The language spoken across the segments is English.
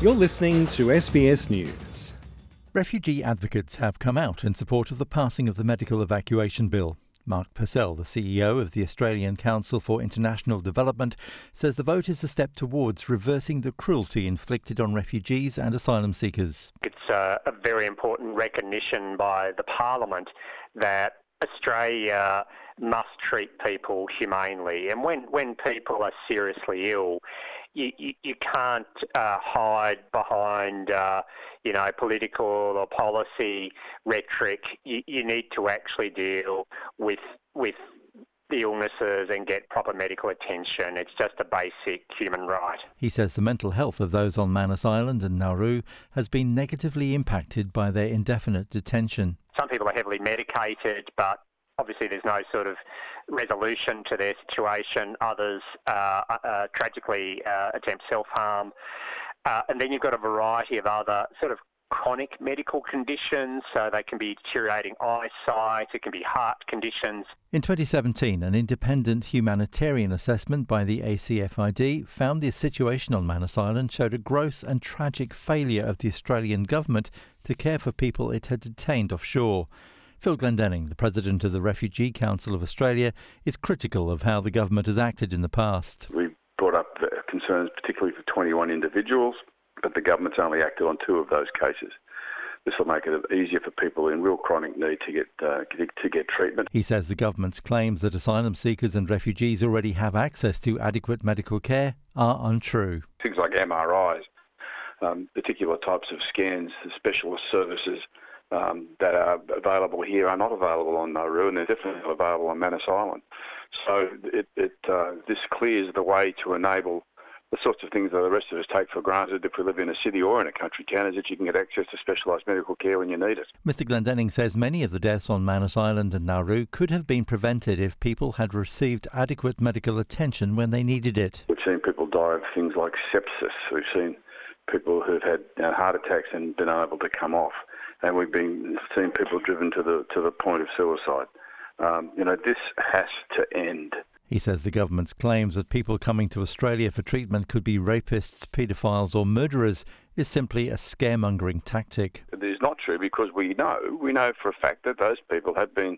You're listening to SBS News. Refugee advocates have come out in support of the passing of the medical evacuation bill. Mark Purcell, the CEO of the Australian Council for International Development, says the vote is a step towards reversing the cruelty inflicted on refugees and asylum seekers. It's a very important recognition by the Parliament that Australia must treat people humanely. And when people are seriously ill, you can't hide behind political or policy rhetoric. You need to actually deal with the illnesses and get proper medical attention. It's just a basic human right. He says the mental health of those on Manus Island and Nauru has been negatively impacted by their indefinite detention. Some people are heavily medicated, but obviously there's no sort of resolution to their situation. Others tragically attempt self-harm. And then you've got a variety of other sort of chronic medical conditions, so they can be deteriorating eyesight, it can be heart conditions. In 2017, an independent humanitarian assessment by the ACFID found the situation on Manus Island showed a gross and tragic failure of the Australian government to care for people it had detained offshore. Phil Glendenning, the president of the Refugee Council of Australia, is critical of how the government has acted in the past. We brought up the concerns particularly for 21 individuals, but the government's only acted on 2 of those cases. This will make it easier for people in real chronic need to get treatment. He says the government's claims that asylum seekers and refugees already have access to adequate medical care are untrue. Things like MRIs, particular types of scans, specialist services that are available here are not available on Nauru, and they're definitely not available on Manus Island. So this clears the way to enable the sorts of things that the rest of us take for granted if we live in a city or in a country town, is that you can get access to specialised medical care when you need it. Mr Glendenning says many of the deaths on Manus Island and Nauru could have been prevented if people had received adequate medical attention when they needed it. We've seen people die of things like sepsis. We've seen people who've had heart attacks and been unable to come off. And we've seen people driven to the point of suicide. This has to end. He says the government's claims that people coming to Australia for treatment could be rapists, paedophiles or murderers is simply a scaremongering tactic. It is not true, because we know for a fact that those people have been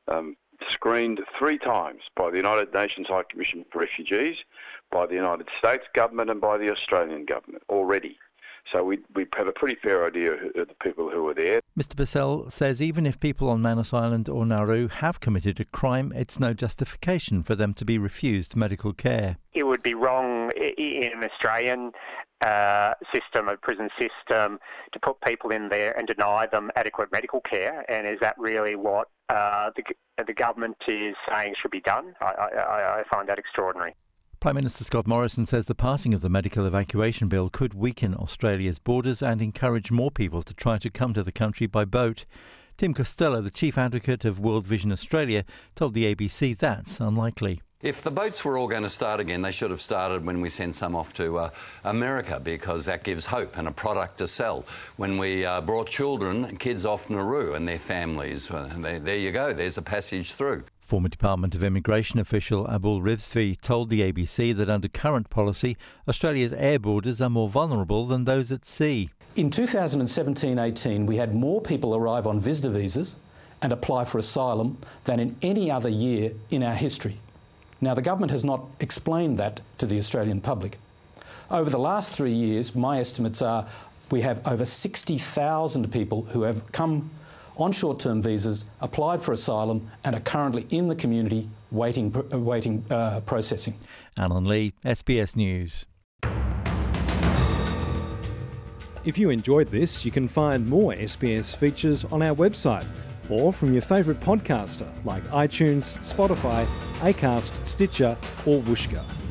screened 3 times by the United Nations High Commission for Refugees, by the United States government and by the Australian government already. So we have a pretty fair idea of the people who are there. Mr Purcell says even if people on Manus Island or Nauru have committed a crime, it's no justification for them to be refused medical care. It would be wrong in an Australian system, a prison system, to put people in there and deny them adequate medical care. And is that really what the government is saying should be done? I find that extraordinary. Prime Minister Scott Morrison says the passing of the medical evacuation bill could weaken Australia's borders and encourage more people to try to come to the country by boat. Tim Costello, the chief advocate of World Vision Australia, told the ABC that's unlikely. If the boats were all going to start again, they should have started when we sent some off to America, because that gives hope and a product to sell. When we brought children and kids off Nauru and their families, there you go, there's a passage through. Former Department of Immigration official Abul Rizvi told the ABC that under current policy, Australia's air borders are more vulnerable than those at sea. In 2017-18, we had more people arrive on visitor visas and apply for asylum than in any other year in our history. Now, the government has not explained that to the Australian public. Over the last 3 years, my estimates are we have over 60,000 people who have come on short-term visas, applied for asylum and are currently in the community waiting processing. Alan Lee, SBS News. If you enjoyed this, you can find more SBS features on our website or from your favourite podcaster like iTunes, Spotify, Acast, Stitcher or Whooshkaa.